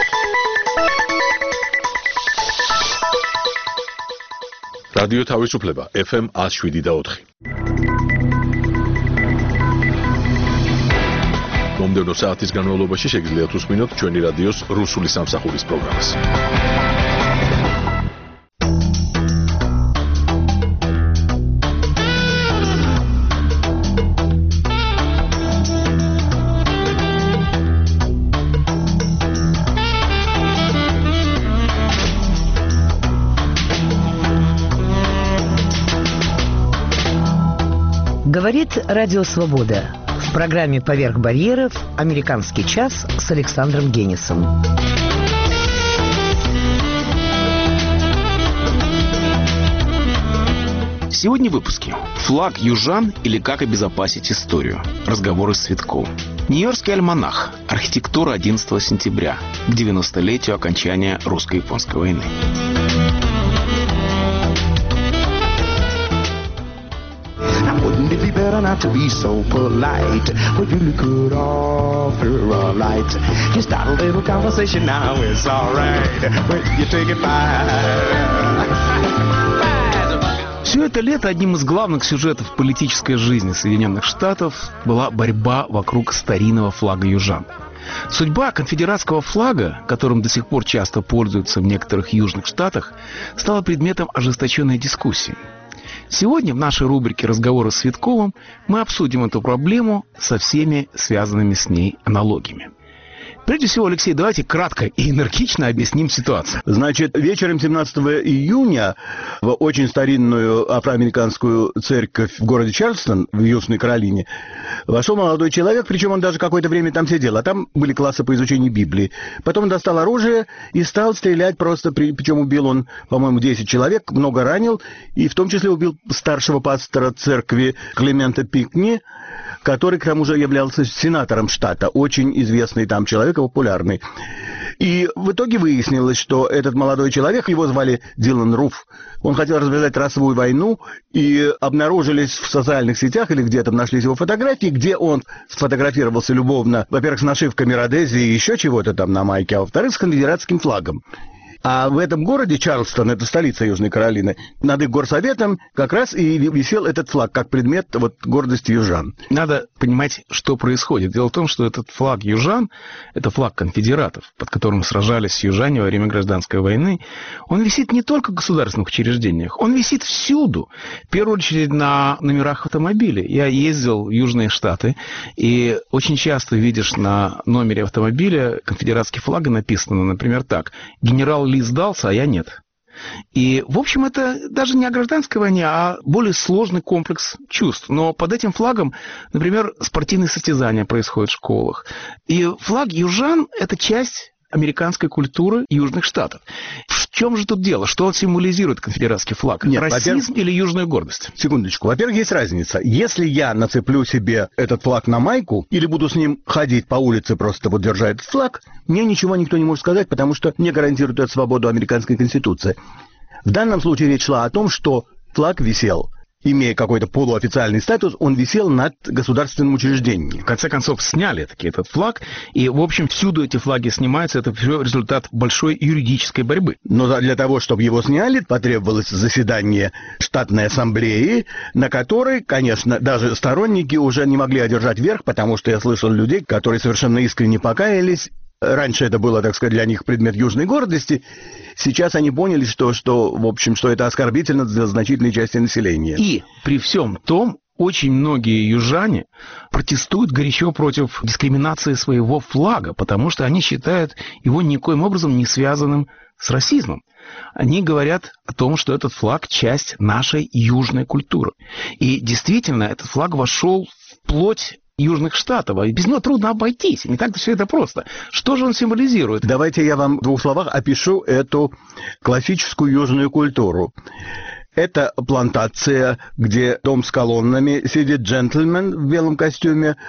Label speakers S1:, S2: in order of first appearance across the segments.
S1: რადიო თავისუფლება FM 107.4. მომდევნო საათის განმავლობაში შეგიძლიათ უსმინოთ ჩვენი რადიოს რუსული სამსახურის პროგრამას.
S2: Говорит Радио Свобода. В программе «Поверх барьеров» «Американский час» с Александром Генисом.
S3: Сегодня в выпуске. Флаг южан или как обезопасить историю. Разговоры с Цветковым. Нью-Йоркский альманах. Архитектура 11 сентября. К 90-летию окончания русско-японской войны.
S4: Better not to be so polite. Would you could offer a light? You start a little conversation now, it's alright. When you take it by.
S3: Все это лето одним из главных сюжетов политической жизни Соединенных Штатов была борьба вокруг старинного флага южан. Судьба конфедератского флага, которым до сих пор часто пользуются в некоторых южных штатах, стала предметом ожесточенной дискуссии. Сегодня в нашей рубрике «Разговоры с Цветковым» мы обсудим эту проблему со всеми связанными с ней аналогиями. Прежде всего, Алексей, давайте кратко и энергично объясним ситуацию.
S5: Значит, вечером 17 июня в очень старинную афроамериканскую церковь в городе Чарльстон в Южной Каролине вошел молодой человек, причем он даже какое-то время там сидел, а там были классы по изучению Библии. Потом он достал оружие и стал стрелять просто, причем убил он, по-моему, 10 человек, много ранил, и в том числе убил старшего пастора церкви Клемента Пинкни, который, к тому же, являлся сенатором штата, очень известный там человек, популярный. И в итоге выяснилось, что этот молодой человек, его звали Дилан Руф, он хотел развязать расовую войну, и обнаружились в социальных сетях или где-то нашлись его фотографии, где он сфотографировался любовно, во-первых, с нашивками Родези и еще чего-то там на майке, а во-вторых, с конфедератским флагом. А в этом городе Чарльстон, это столица Южной Каролины, над их горсоветом как раз и висел этот флаг, как предмет гордости южан.
S3: Надо понимать, что происходит. Дело в том, что этот флаг южан, это флаг конфедератов, под которым сражались южане во время гражданской войны, он висит не только в государственных учреждениях, он висит всюду. В первую очередь на номерах автомобилей. Я ездил в Южные Штаты, и очень часто видишь на номере автомобиля конфедератские флаги написано, например, так: «Генерал Ли сдался, а я нет». И, в общем, это даже не о гражданской войне, а более сложный комплекс чувств. Но под этим флагом, например, спортивные состязания происходят в школах. И флаг южан – это часть американской культуры Южных Штатов. В чем же тут дело? Что он символизирует, конфедератский флаг?
S5: Нет,
S3: расизм или южную гордость?
S5: Секундочку. Во-первых, есть разница. Если я нацеплю себе этот флаг на майку или буду с ним ходить по улице, просто держа этот флаг, мне ничего никто не может сказать, потому что мне гарантирует эту свободу американской конституции. В данном случае речь шла о том, что флаг висел, имея какой-то полуофициальный статус, он висел над государственным учреждением.
S3: В конце концов, сняли таки этот флаг, и, в общем, всюду эти флаги снимаются, это все результат большой юридической борьбы.
S5: Но для того, чтобы его сняли, потребовалось заседание штатной ассамблеи, на которой, конечно, даже сторонники уже не могли одержать верх, потому что я слышал людей, которые совершенно искренне покаялись. Раньше это было, так сказать, для них предмет южной гордости. Сейчас они поняли, что в общем, что это оскорбительно для значительной части населения.
S3: И при всем том, очень многие южане протестуют горячо против дискриминации своего флага, потому что они считают его никоим образом не связанным с расизмом. Они говорят о том, что этот флаг – часть нашей южной культуры. И действительно, этот флаг вошел в плоть Южных Штатов, и без него трудно обойтись, не так-то все это просто. Что же он символизирует?
S5: Давайте я вам в двух словах опишу эту классическую южную культуру. Это плантация, где дом с колоннами, сидит джентльмен в белом костюме,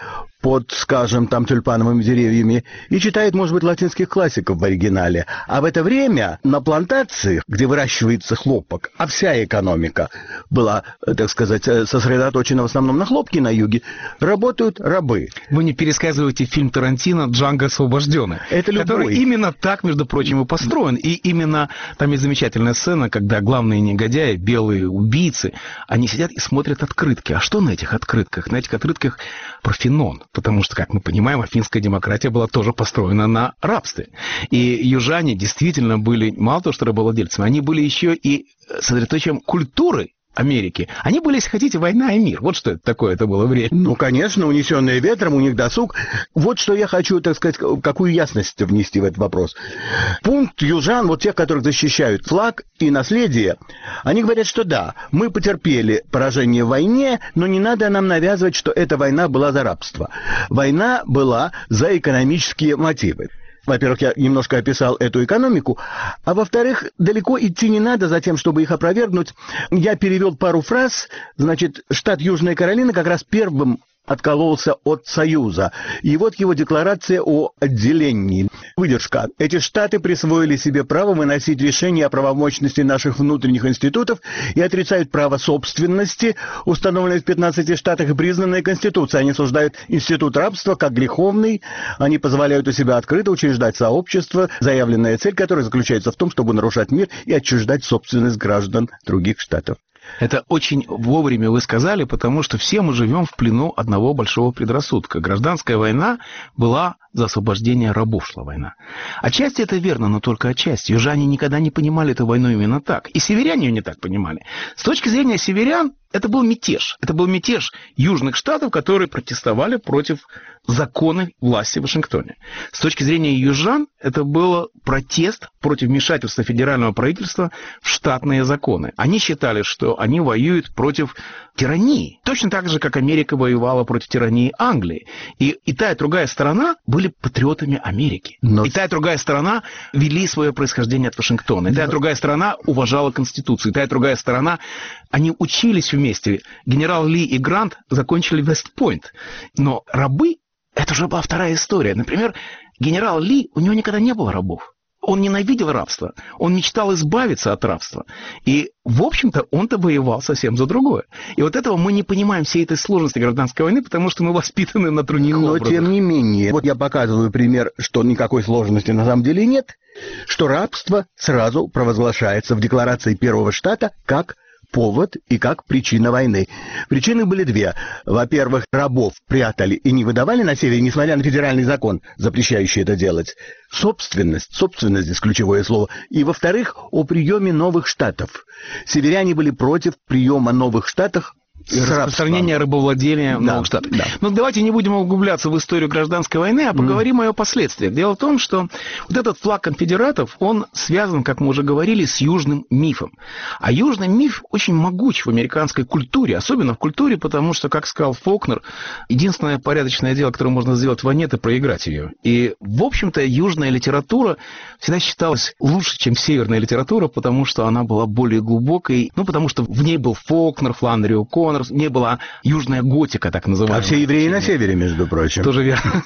S5: под, скажем, там тюльпановыми деревьями и читает, может быть, латинских классиков в оригинале. А в это время на плантациях, где выращивается хлопок, а вся экономика была, так сказать, сосредоточена в основном на хлопке на юге, работают рабы.
S3: Вы не пересказываете фильм Тарантино «Джанго освобожденный», который именно так, между прочим, и построен. И именно там есть замечательная сцена, когда главные негодяи, белые убийцы, они сидят и смотрят открытки. А что на этих открытках? На этих открытках Парфенон. Потому что, как мы понимаем, афинская демократия была тоже построена на рабстве. И южане действительно были мало того, что рабовладельцами, они были еще и сосредоточием культуры Америки. Они были, если хотите, война и мир. Вот что это такое, это было время.
S5: Ну, конечно, унесенные ветром, у них досуг. Вот что я хочу, так сказать, какую ясность внести в этот вопрос. Пункт южан, вот тех, которых защищают флаг и наследие, они говорят, что да, мы потерпели поражение в войне, но не надо нам навязывать, что эта война была за рабство. Война была за экономические мотивы. Во-первых, я немножко описал эту экономику, а во-вторых, далеко идти не надо за тем, чтобы их опровергнуть. Я перевел пару фраз. Значит, штат Южная Каролина как раз первым откололся от Союза. И вот его декларация о отделении. Выдержка. Эти штаты присвоили себе право выносить решения о правомощности наших внутренних институтов и отрицают право собственности, установленное в 15 штатах и признанное Конституцией. Они осуждают институт рабства как греховный. Они позволяют у себя открыто учреждать сообщество, заявленная цель которой заключается в том, чтобы нарушать мир и отчуждать собственность граждан других штатов.
S3: Это очень вовремя вы сказали, потому что все мы живем в плену одного большого предрассудка. Гражданская война была за освобождение рабов, шла война. Отчасти это верно, но только отчасти. Южане никогда не понимали эту войну именно так. И северяне ее не так понимали. С точки зрения северян, это был мятеж. Это был мятеж южных штатов, которые протестовали против закона власти в Вашингтоне. С точки зрения южан, это был протест против вмешательства федерального правительства в штатные законы. Они считали, что они воюют против тирании. Точно так же, как Америка воевала против тирании Англии. И та, и другая сторона были патриотами Америки. И та, и другая сторона вели свое происхождение от Вашингтона. И та, и другая сторона уважала Конституцию. И та, и другая сторона, они учились вместе. Генерал Ли и Грант закончили Вест-Пойнт. Но рабы, это уже была вторая история. Например, генерал Ли, у него никогда не было рабов. Он ненавидел рабство, он мечтал избавиться от рабства. И, в общем-то, он-то воевал совсем за другое. И вот этого мы не понимаем, всей этой сложности гражданской войны, потому что мы воспитаны на других образах.
S5: Но, тем не менее, вот я показываю пример, что никакой сложности на самом деле нет, что рабство сразу провозглашается в Декларации Первого штата как повод и как причина войны. Причины были две. Во-первых, рабов прятали и не выдавали на севере, несмотря на федеральный закон, запрещающий это делать. Собственность здесь ключевое слово. И, во-вторых, о приеме новых штатов. Северяне были против приема новых штатов
S3: и распространение рабовладения в новых штатах. Да. Но давайте не будем углубляться в историю гражданской войны, а поговорим о ее последствиях. Дело в том, что вот этот флаг конфедератов, он связан, как мы уже говорили, с южным мифом. А южный миф очень могуч в американской культуре, особенно в культуре, потому что, как сказал Фолкнер, единственное порядочное дело, которое можно сделать в войне, это проиграть ее. И, в общем-то, южная литература всегда считалась лучше, чем северная литература, потому что она была более глубокой, потому что в ней был Фолкнер, Фланнери О'Коннор, не была южная готика, так называемая.
S5: А все евреи на севере, между прочим.
S3: Тоже верно.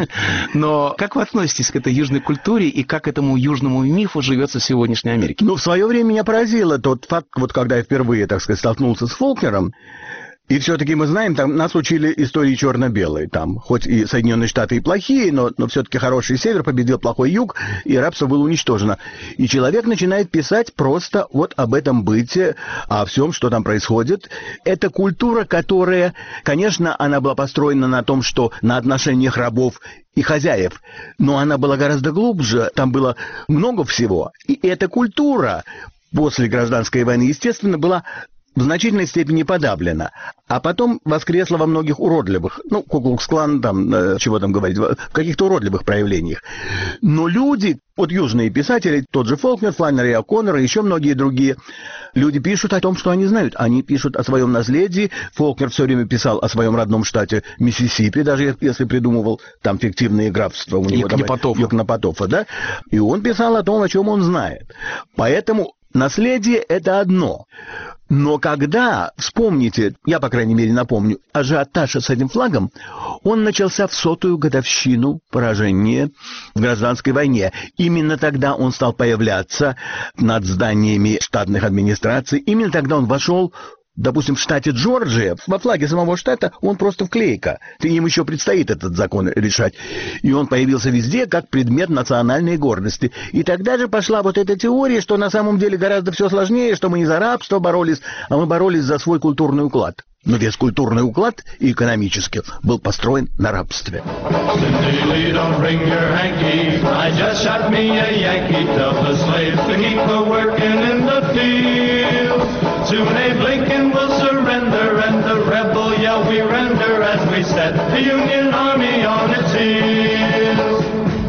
S3: Но как вы относитесь к этой южной культуре и как этому южному мифу живется в сегодняшней Америке?
S5: В свое время меня поразило тот факт, вот когда я впервые, так сказать, столкнулся с Фолкнером. И все-таки мы знаем, там нас учили истории черно-белой. Там, хоть и Соединенные Штаты и плохие, но все-таки хороший север победил плохой юг, и рабство было уничтожено. И человек начинает писать просто вот об этом быте, о всем, что там происходит. Это культура, которая, конечно, она была построена на том, что на отношениях рабов и хозяев, но она была гораздо глубже, там было много всего. И эта культура после гражданской войны, естественно, была в значительной степени подавлена, а потом воскресла во многих уродливых, Ку-Клукс-Клан, там, чего там говорить, в каких-то уродливых проявлениях. Но люди, вот южные писатели, тот же Фолкнер, Фланнери О'Коннор и еще многие другие, люди пишут о том, что они знают. Они пишут о своем наследии. Фолкнер все время писал о своем родном штате Миссисипи, даже если придумывал там фиктивные графства. У него Йокнапатофа, да? И он писал о том, о чем он знает. Поэтому наследие – это одно. Но когда, вспомните, я, по крайней мере, напомню, ажиотаж с этим флагом, он начался в 100-ю годовщину поражения в гражданской войне. Именно тогда он стал появляться над зданиями штатных администраций. Именно тогда он вошел, допустим, в штате Джорджия, во флаге самого штата он просто вклейка. Им еще предстоит этот закон решать. И он появился везде как предмет национальной гордости. И тогда же пошла вот эта теория, что на самом деле гораздо все сложнее, что мы не за рабство боролись, а мы боролись за свой культурный уклад. Но весь культурный уклад и экономически был построен на рабстве.
S6: Soon Abe Lincoln will surrender, and the rebel yell we render as we set the Union Army on its heels.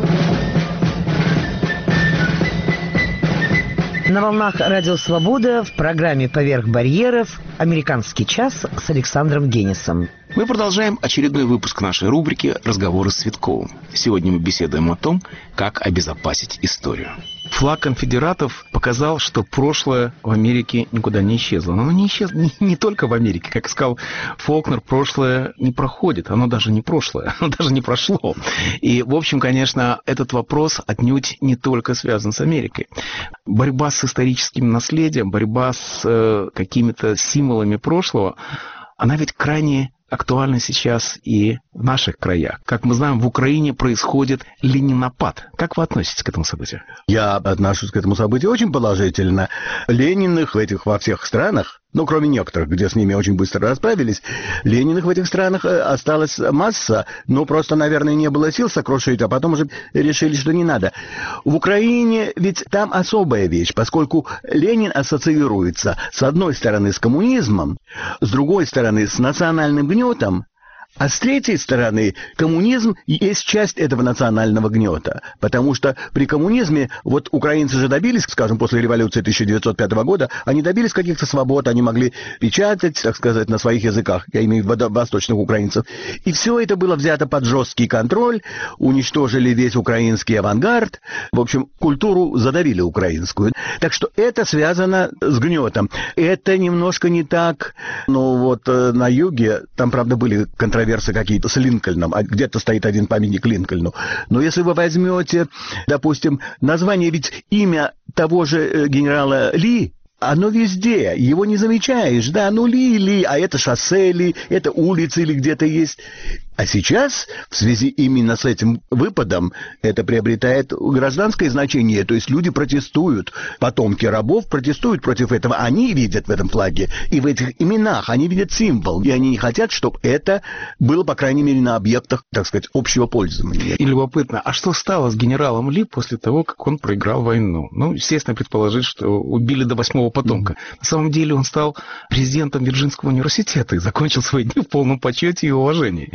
S2: На волнах Радио Свобода в программе «Поверх барьеров» «Американский час» с Александром Генисом.
S3: Мы продолжаем очередной выпуск нашей рубрики «Разговоры с Цветковым». Сегодня мы беседуем о том, как обезопасить историю. Флаг конфедератов показал, что прошлое в Америке никуда не исчезло. Но оно не исчезло не только в Америке. Как сказал Фолкнер, прошлое не проходит. Оно даже не прошлое, оно даже не прошло. И, в общем, конечно, этот вопрос отнюдь не только связан с Америкой. Борьба с историческим наследием, борьба с какими-то символами прошлого, она ведь крайне актуальна сейчас и в наших краях. Как мы знаем, в Украине происходит ленинопад. Как вы относитесь к этому событию?
S5: Я отношусь к этому событию очень положительно. Лениных во всех странах, ну, кроме некоторых, где с ними очень быстро расправились, Лениных в этих странах осталась масса, но просто, наверное, не было сил сокрушить, а потом уже решили, что не надо. В Украине ведь там особая вещь, поскольку Ленин ассоциируется, с одной стороны, с коммунизмом, с другой стороны, с национальным гнетом, а с третьей стороны, коммунизм есть часть этого национального гнета. Потому что при коммунизме, вот украинцы же добились, скажем, после революции 1905 года, они добились каких-то свобод, они могли печатать, так сказать, на своих языках, я имею в виду восточных украинцев. И все это было взято под жесткий контроль, уничтожили весь украинский авангард, в общем, культуру задавили украинскую. Так что это связано с гнетом. Это немножко не так, но вот на юге, там, правда, были контроверсии какие-то с Линкольном, а где-то стоит один памятник Линкольну. Но если вы возьмете, допустим, название, ведь имя того же генерала Ли, оно везде, его не замечаешь, да, ну Ли, а это шоссе Ли, это улица или где-то есть. А сейчас, в связи именно с этим выпадом, это приобретает гражданское значение, то есть люди протестуют, потомки рабов протестуют против этого, они видят в этом флаге и в этих именах, они видят символ, и они не хотят, чтобы это было, по крайней мере, на объектах, так сказать, общего пользования.
S3: И любопытно, а что стало с генералом Ли после того, как он проиграл войну? Ну, естественно, предположить, что убили до 8-го потомка. На самом деле он стал президентом Вирджинского университета и закончил свои дни в полном почете и уважении.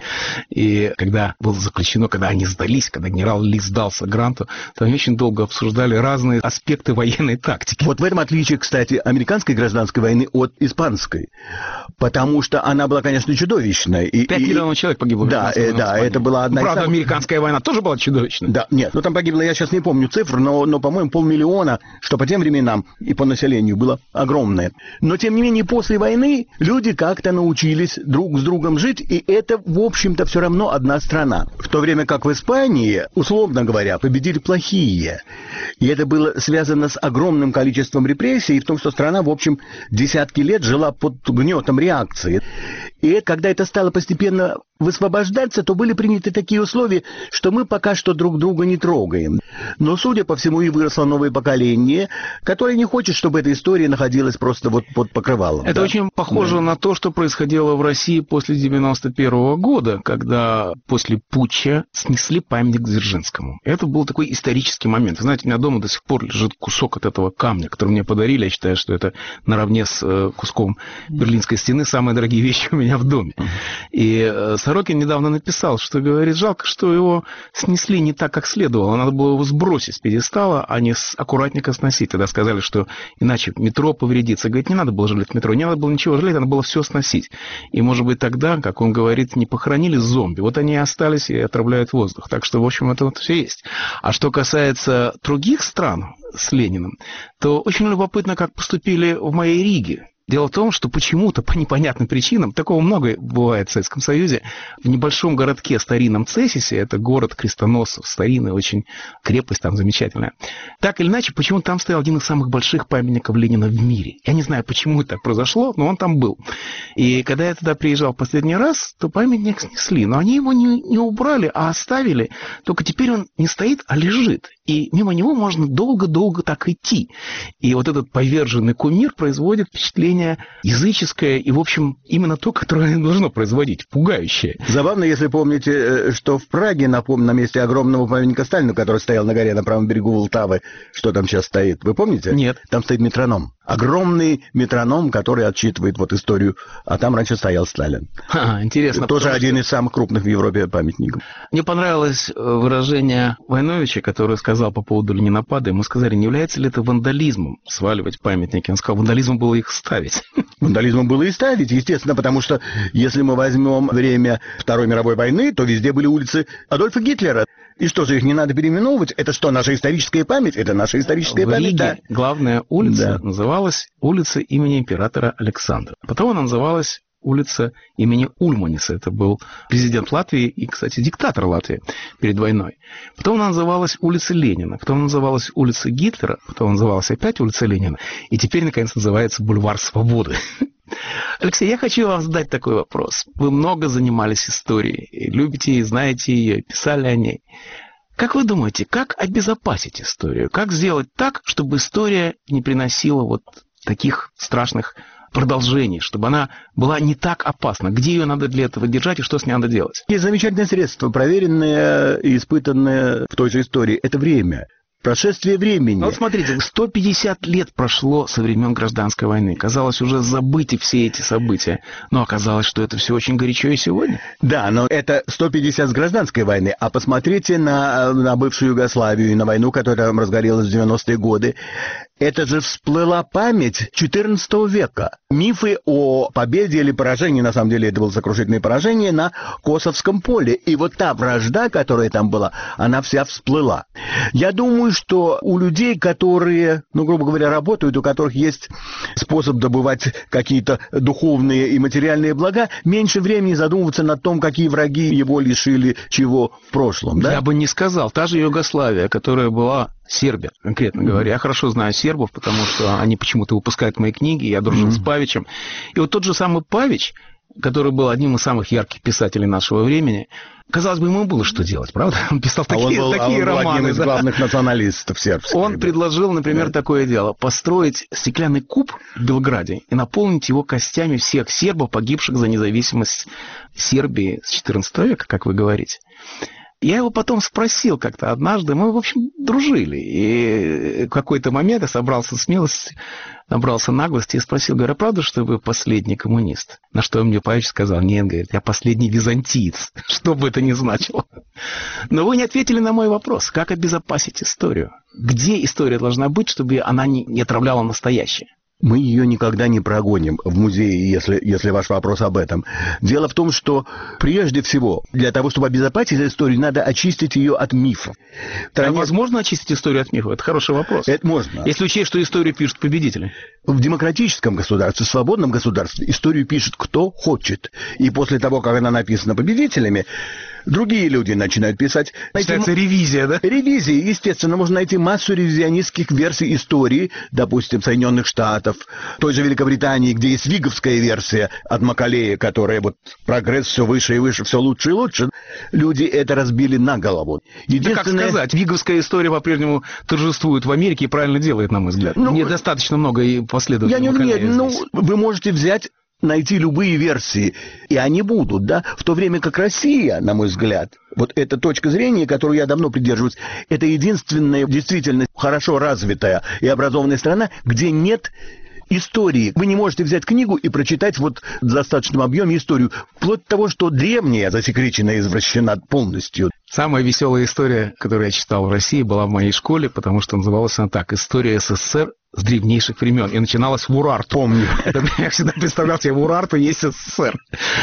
S3: И когда было заключено, когда они сдались, когда генерал Ли сдался Гранту, то они очень долго обсуждали разные аспекты военной тактики.
S5: Вот в этом отличие, кстати, американской гражданской войны от испанской. Потому что она была, конечно, чудовищной. 5
S3: миллионов человек погибло.
S5: Да, это была одна из
S3: правда, американская война тоже была чудовищной.
S5: Да, нет, там погибло, я сейчас не помню цифр, но по-моему, 500 000, что по тем временам и по населению было огромное. Но, тем не менее, после войны люди как-то научились друг с другом жить, и это, в общем-то, все равно одна страна. В то время как в Испании, условно говоря, победили плохие. И это было связано с огромным количеством репрессий, и в том, что страна, в общем, десятки лет жила под гнетом реакции. И когда это стало постепенно высвобождаться, то были приняты такие условия, что мы пока что друг друга не трогаем. Но, судя по всему, и выросло новое поколение, которое не хочет, чтобы эта история находилась просто вот под покрывалом.
S3: Это очень похоже на то, что происходило в России после 91 года, когда после путча снесли памятник Дзержинскому. Это был такой исторический момент. Вы знаете, у меня дома до сих пор лежит кусок от этого камня, который мне подарили. Я считаю, что это наравне с куском Берлинской стены самые дорогие вещи у меня в доме. И Сорокин недавно написал, что, говорит, жалко, что его снесли не так, как следовало. Надо было его сбросить с пьедестала, а не аккуратненько сносить. Тогда сказали, что иначе метро повредится. Говорит, не надо было жалеть метро, не надо было ничего жалеть, надо было все сносить. И, может быть, тогда, как он говорит, не похоронили зомби. Вот они и остались и отравляют воздух. Так что, в общем, это вот все есть. А что касается других стран с Лениным, то очень любопытно, как поступили в моей Риге. Дело в том, что почему-то по непонятным причинам, такого много бывает в Советском Союзе, в небольшом городке старинном Цесисе, это город крестоносцев, старинная очень крепость там замечательная, так или иначе, почему-то там стоял один из самых больших памятников Ленина в мире. Я не знаю, почему это так произошло, но он там был. И когда я туда приезжал в последний раз, то памятник снесли, но они его не убрали, а оставили. Только теперь он не стоит, а лежит. И мимо него можно долго-долго так идти. И вот этот поверженный кумир производит впечатление языческое и, в общем, именно то, которое оно должно производить, пугающее.
S5: Забавно, если помните, что в Праге, на месте огромного памятника Сталину, который стоял на горе на правом берегу Волтавы, что там сейчас стоит, вы помните?
S3: Нет.
S5: Там стоит метроном. Огромный метроном, который отсчитывает вот историю, а там раньше стоял Сталин.
S3: Интересно.
S5: Тоже один из самых крупных в Европе памятников.
S3: Мне понравилось выражение Войновича, который сказал по поводу ленинопада. Ему сказали, не является ли это вандализмом сваливать памятники? Он сказал, вандализмом было их ставить.
S5: Вандализмом было и ставить, естественно, потому что если мы возьмем время Второй мировой войны, то везде были улицы Адольфа Гитлера. И что же, их не надо переименовывать? Это что, наша историческая память? Это наша историческая память,
S3: Риге
S5: да.
S3: Главная улица называлась улица имени императора Александра. Потом она называлась улица имени Ульманиса. Это был президент Латвии и, кстати, диктатор Латвии перед войной. Потом она называлась улица Ленина. Потом она называлась улица Гитлера. Потом она называлась опять улица Ленина. И теперь, наконец, называется бульвар Свободы. Алексей, я хочу вам задать такой вопрос. Вы много занимались историей, любите и знаете ее, писали о ней. Как вы думаете, как обезопасить историю? Как сделать так, чтобы история не приносила вот таких страшных продолжений, чтобы она была не так опасна? Где ее надо для этого держать и что с ней надо делать?
S5: Есть замечательное средство, проверенное и испытанное в той же истории. Это время. Прошествие времени.
S3: Вот смотрите, 150 лет прошло со времен Гражданской войны. Казалось, уже забыты все эти события. Но оказалось, что это все очень горячо и сегодня.
S5: Да, но это 150 с Гражданской войны. А посмотрите на бывшую Югославию и на войну, которая там разгорелась в 90-е годы. Это же всплыла память XIV века. Мифы о победе или поражении, на самом деле это было сокрушительное поражение, на Косовском поле. И вот та вражда, которая там была, она вся всплыла. Я думаю, что у людей, которые, грубо говоря, работают, у которых есть способ добывать какие-то духовные и материальные блага, меньше времени задумываться над том, какие враги его лишили чего в прошлом. Да?
S3: Я бы не сказал. Та же Югославия, которая была Сербия, конкретно говоря. Я хорошо знаю сербов, потому что они почему-то выпускают мои книги, я дружил с Павичем. И вот тот же самый Павич, который был одним из самых ярких писателей нашего времени, казалось бы, ему было что делать, правда? Он писал такие романы.
S5: Одним из главных националистов сербских.
S3: Он предложил, например, такое дело: построить стеклянный куб в Белграде и наполнить его костями всех сербов, погибших за независимость Сербии с XIV века, как вы говорите. Я его потом спросил как-то однажды, мы, в общем, дружили, и в какой-то момент я собрался смелости, набрался наглости и спросил, говорю, правда, что вы последний коммунист? На что он мне Павич сказал, нет, говорит, я последний византиец, что бы это ни значило. Но вы не ответили на мой вопрос, как обезопасить историю? Где история должна быть, чтобы она не отравляла настоящее?
S5: Мы ее никогда не прогоним в музее, если ваш вопрос об этом. Дело в том, что прежде всего для того, чтобы обезопасить историю, надо очистить ее от мифов.
S3: А возможно очистить историю от мифов? Это хороший вопрос.
S5: Это можно.
S3: Если учесть, что историю пишут победители.
S5: В демократическом государстве, в свободном государстве историю пишет кто хочет. И после того, как она написана победителями, другие люди начинают писать.
S3: Считается ревизия, да?
S5: Ревизия. Естественно, можно найти массу ревизионистских версий истории, допустим, Соединенных Штатов, той же Великобритании, где есть виговская версия от Маккалея, которая вот прогресс все выше и выше, все лучше и лучше. Люди это разбили на голову.
S3: Да как сказать, виговская история по-прежнему торжествует в Америке и правильно делает, на мой взгляд. Недостаточно много и последователей Маккалея.
S5: Вы можете найти любые версии, и они будут, да, в то время как Россия, на мой взгляд, вот эта точка зрения, которую я давно придерживаюсь, это единственная действительно хорошо развитая и образованная страна, где нет истории. Вы не можете взять книгу и прочитать вот в достаточном объеме историю, вплоть до того, что древняя засекречена и извращена полностью.
S3: Самая веселая история, которую я читал в России, была в моей школе, потому что называлась она так: «История СССР с древнейших времен. И начиналось в Урарту.
S5: Помню.
S3: Я всегда представлял себе, в Урарту есть СССР.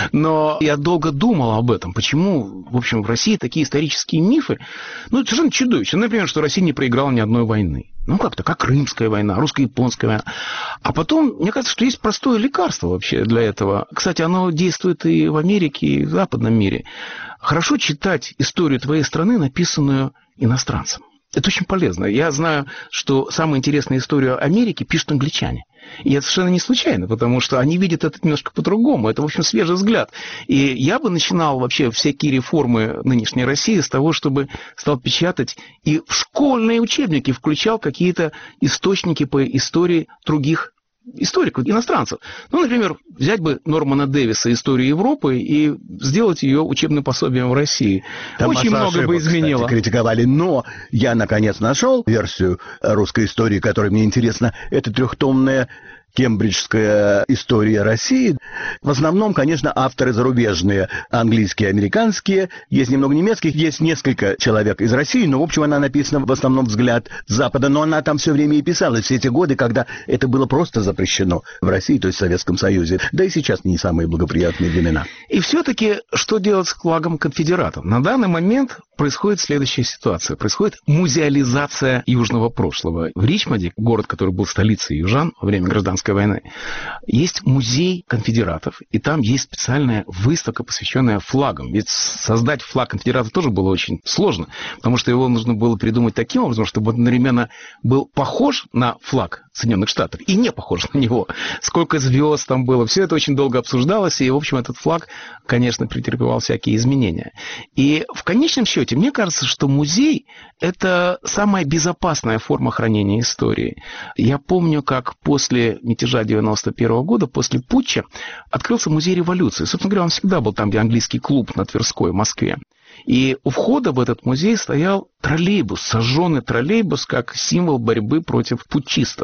S3: Но я долго думал об этом. Почему, в общем, в России такие исторические мифы, ну, совершенно чудовищные. Например, что Россия не проиграла ни одной войны. Ну, как-то, как Крымская война, русско-японская война. А потом, мне кажется, что есть простое лекарство вообще для этого. Кстати, оно действует и в Америке, и в западном мире. Хорошо читать историю твоей страны, написанную иностранцем. Это очень полезно. Я знаю, что самую интересную историю Америки пишут англичане. И это совершенно не случайно, потому что они видят это немножко по-другому. Это, в общем, свежий взгляд. И я бы начинал вообще всякие реформы нынешней России с того, чтобы стал печатать и в школьные учебники включал какие-то источники по истории других историков, иностранцев. Ну, например, взять бы Нормана Дэвиса «Историю Европы» и сделать ее учебным пособием в России.
S5: Там
S3: очень много
S5: ошибок,
S3: бы изменило.
S5: Кстати, критиковали, но я, наконец, нашел версию русской истории, которая мне интересна. Это трехтомная кембриджская история России. В основном, конечно, авторы зарубежные, английские, американские. Есть немного немецких, есть несколько человек из России, но, в общем, она написана в основном взгляд Запада. Но она там все время и писалась, все эти годы, когда это было просто запрещено в России, то есть в Советском Союзе. Да и сейчас не самые благоприятные времена.
S3: И все-таки, что делать с флагом конфедератов? На данный момент происходит следующая ситуация. Происходит музеализация южного прошлого. В Ричмонде, город, который был столицей южан во время гражданской войны, есть музей конфедератов, и там есть специальная выставка, посвященная флагам. Ведь создать флаг конфедератов тоже было очень сложно, потому что его нужно было придумать таким образом, чтобы он одновременно был похож на флаг Соединенных Штатов и не похож на него. Сколько звезд там было, все это очень долго обсуждалось, и, в общем, этот флаг, конечно, претерпевал всякие изменения. И в конечном счете, мне кажется, что музей – это самая безопасная форма хранения истории. Я помню, как после мятежа 91 года, после путча, открылся музей революции. Собственно говоря, он всегда был там, где английский клуб на Тверской, в Москве. И у входа в этот музей стоял троллейбус, сожженный троллейбус, как символ борьбы против путчистов.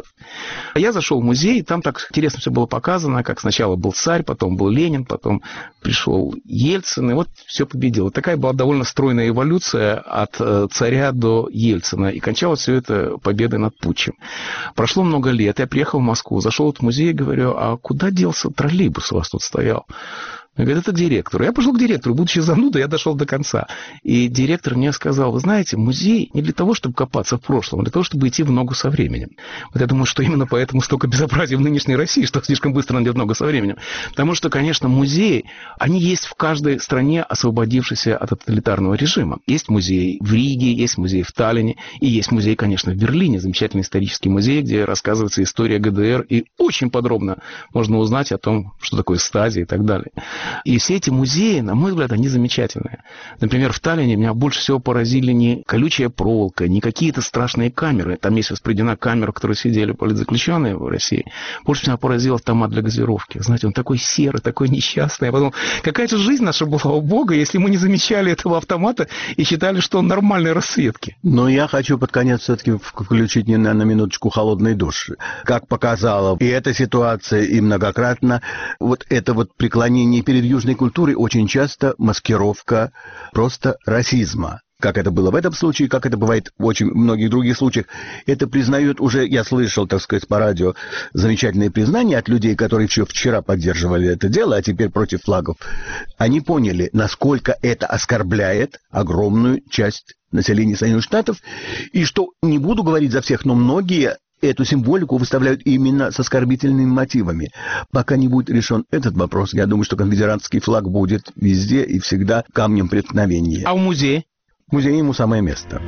S3: Я зашел в музей, и там так интересно все было показано, как сначала был царь, потом был Ленин, потом пришел Ельцин, и вот все победило. Такая была довольно стройная эволюция от царя до Ельцина, и кончалось все это победой над путчем. Прошло много лет, я приехал в Москву, зашел в музей и говорю, а куда делся троллейбус у вас тут стоял? Он говорит, это директор. Я пошел к директору, будучи занудой, я дошел до конца. И директор мне сказал, вы знаете, музей не для того, чтобы копаться в прошлом, а для того, чтобы идти в ногу со временем. Вот я думаю, что именно поэтому столько безобразия в нынешней России, что слишком быстро идет в ногу со временем. Потому что, конечно, музеи, они есть в каждой стране, освободившейся от тоталитарного режима. Есть музей в Риге, есть музей в Таллине, и есть музей, конечно, в Берлине, замечательный исторический музей, где рассказывается история ГДР, и очень подробно можно узнать о том, что такое стадия и так далее. И все эти музеи, на мой взгляд, они замечательные. Например, в Таллине меня больше всего поразили не колючая проволока, не какие-то страшные камеры. Там есть воспредена камера, в которой сидели политзаключенные в России. Больше меня поразил автомат для газировки. Знаете, он такой серый, такой несчастный. Я подумал, какая же жизнь наша была у Бога, если мы не замечали этого автомата и считали, что он нормальной расцветки.
S5: Но я хочу под конец все-таки включить на минуточку холодный душ. Как показала и эта ситуация, и многократно, вот это вот преклонение перед южной культурой очень часто маскировка просто расизма. Как это было в этом случае, как это бывает в очень многих других случаях. Это признают уже, я слышал, так сказать, по радио, замечательные признания от людей, которые еще вчера поддерживали это дело, а теперь против флагов. Они поняли, насколько это оскорбляет огромную часть населения Соединенных Штатов, и что, не буду говорить за всех, но многие эту символику выставляют именно с оскорбительными мотивами. Пока не будет решен этот вопрос, я думаю, что конфедератский флаг будет везде и всегда камнем преткновения.
S3: А в музее?
S5: В музее ему самое место.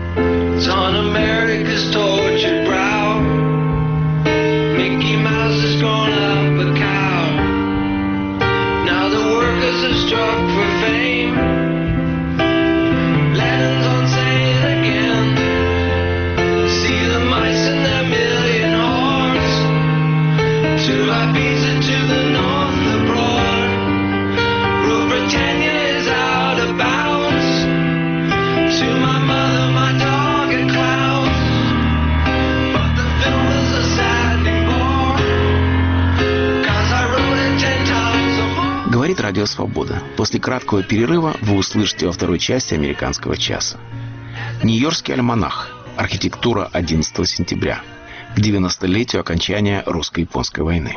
S3: Говорит Радио Свобода. После краткого перерыва вы услышите во второй части «Американского часа». Нью-Йоркский альманах. Архитектура 11 сентября. к 90-летию окончания русско-японской войны.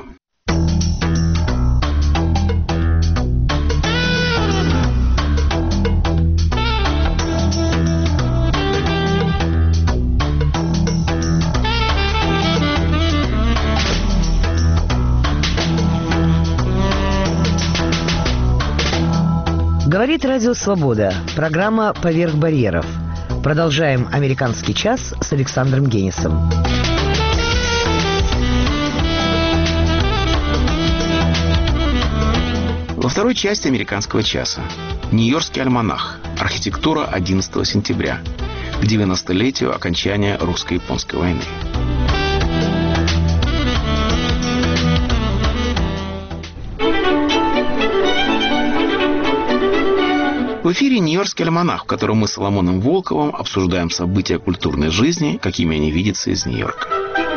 S2: Говорит Радио Свобода. Программа «Поверх барьеров». Продолжаем «Американский час» с Александром Генисом.
S3: Во второй части «Американского часа» Нью-Йоркский альманах. Архитектура 11 сентября. К 90-летию окончания русско-японской войны. В эфире «Нью-Йоркский альманах», в котором мы с Соломоном Волковым обсуждаем события культурной жизни, какими они видятся из Нью-Йорка.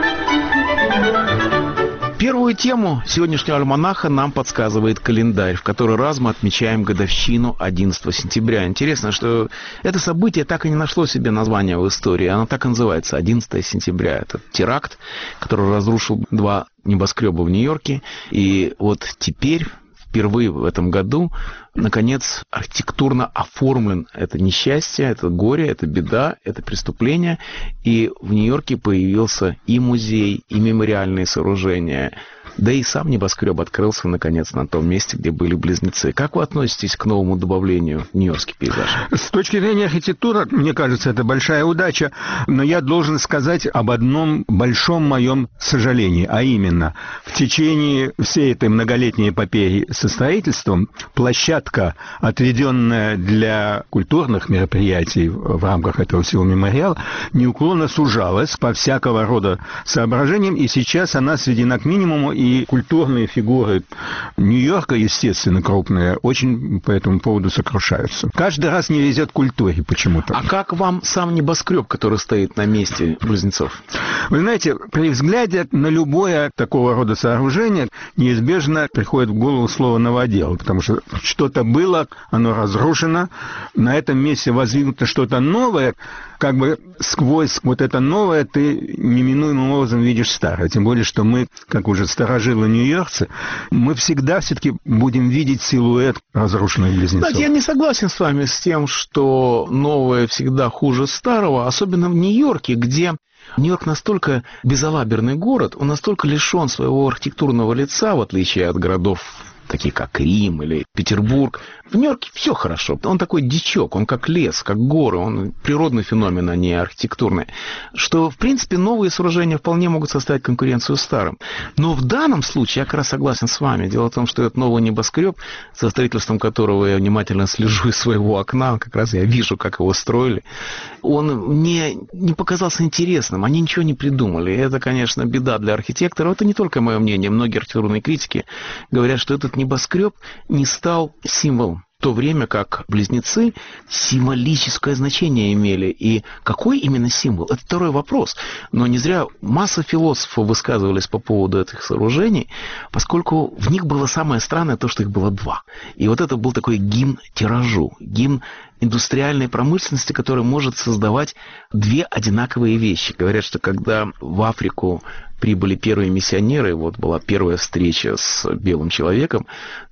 S3: Первую тему сегодняшнего альманаха нам подсказывает календарь, в который раз мы отмечаем годовщину 11 сентября. Интересно, что это событие так и не нашло себе названия в истории. Оно так и называется, 11 сентября. Это теракт, который разрушил 2 небоскреба в Нью-Йорке. И вот теперь, впервые в этом году, наконец, архитектурно оформлен это несчастье, это горе, это беда, это преступление. И в Нью-Йорке появился и музей, и мемориальные сооружения. Да и сам небоскреб открылся, наконец, на том месте, где были близнецы. Как вы относитесь к новому добавлению в нью-йоркский пейзаж?
S5: С точки зрения архитектуры, мне кажется, это большая удача. Но я должен сказать об одном большом моем сожалении. А именно, в течение всей этой многолетней эпопеи со строительством площадка, отведенная для культурных мероприятий в рамках этого всего мемориала, неуклонно сужалась по всякого рода соображениям. И сейчас она сведена к минимуму. И культурные фигуры Нью-Йорка, естественно, крупные, очень по этому поводу сокрушаются. Каждый раз не везет культуре почему-то.
S3: А как вам сам небоскреб, который стоит на месте близнецов?
S5: Вы знаете, при взгляде на любое такого рода сооружение неизбежно приходит в голову слово «новодел», потому что что-то было, оно разрушено, на этом месте воздвигнуто что-то новое, как бы сквозь вот это новое ты неминуемым образом видишь старое. Тем более, что мы, как уже старожилы нью-йоркцы, мы всегда все-таки будем видеть силуэт разрушенных близнецов.
S3: Кстати, я не согласен с вами с тем, что новое всегда хуже старого, особенно в Нью-Йорке, где Нью-Йорк настолько безалаберный город, он настолько лишен своего архитектурного лица, в отличие от городов, такие как Рим или Петербург. В Нью-Йорке все хорошо. Он такой дичок, он как лес, как горы, он природный феномен, а не архитектурный. Что, в принципе, новые сооружения вполне могут составить конкуренцию старым. Но в данном случае я как раз согласен с вами. Дело в том, что этот новый небоскреб, со строительством которого я внимательно слежу из своего окна, как раз я вижу, как его строили, он мне не показался интересным. Они ничего не придумали. Это, конечно, беда для архитекторов. Это не только мое мнение. Многие архитектурные критики говорят, что этот небоскреб не стал символом, в то время как близнецы символическое значение имели. И какой именно символ? Это второй вопрос. Но не зря масса философов высказывались по поводу этих сооружений, поскольку в них было самое странное то, что их было 2. И вот это был такой гимн тиражу, гимн индустриальной промышленности, который может создавать 2 одинаковые вещи. Говорят, что когда в Африку прибыли первые миссионеры, вот была первая встреча с белым человеком,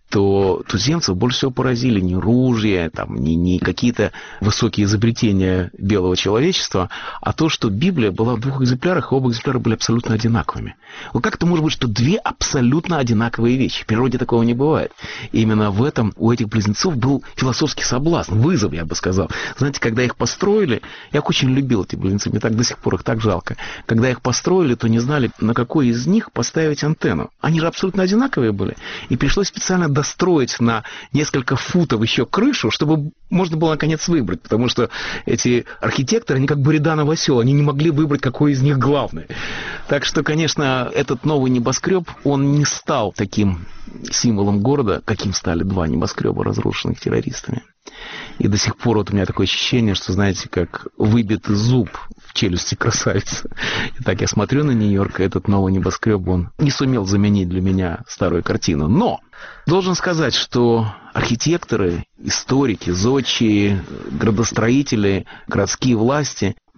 S3: то туземцев больше всего поразили не ружья, там, не какие-то высокие изобретения белого человечества, а то, что Библия была в 2 экземплярах, и оба экземпляра были абсолютно одинаковыми. Вот как это может быть, что 2 абсолютно одинаковые вещи? В природе такого не бывает. И именно в этом у этих близнецов был философский соблазн, вызов, я бы сказал. Знаете, когда их построили, я их очень любил, эти близнецы, мне так до сих пор их так жалко. Когда их построили, то не знали, на какой из них поставить антенну. Они же абсолютно одинаковые были. И пришлось специально достроить на несколько футов еще крышу, чтобы можно было наконец выбрать, потому что эти архитекторы, они как Буриданов осел, они не могли выбрать, какой из них главный. Так что, конечно, этот новый небоскреб, он не стал таким символом города, каким стали 2 небоскреба, разрушенных террористами. И до сих пор вот у меня такое ощущение, что, знаете, как выбитый зуб в челюсти красавицы. Итак, я смотрю на Нью-Йорк, и этот новый небоскреб, он не сумел заменить для меня старую картину. Но должен сказать, что архитекторы, историки, зодчие, градостроители, городские власти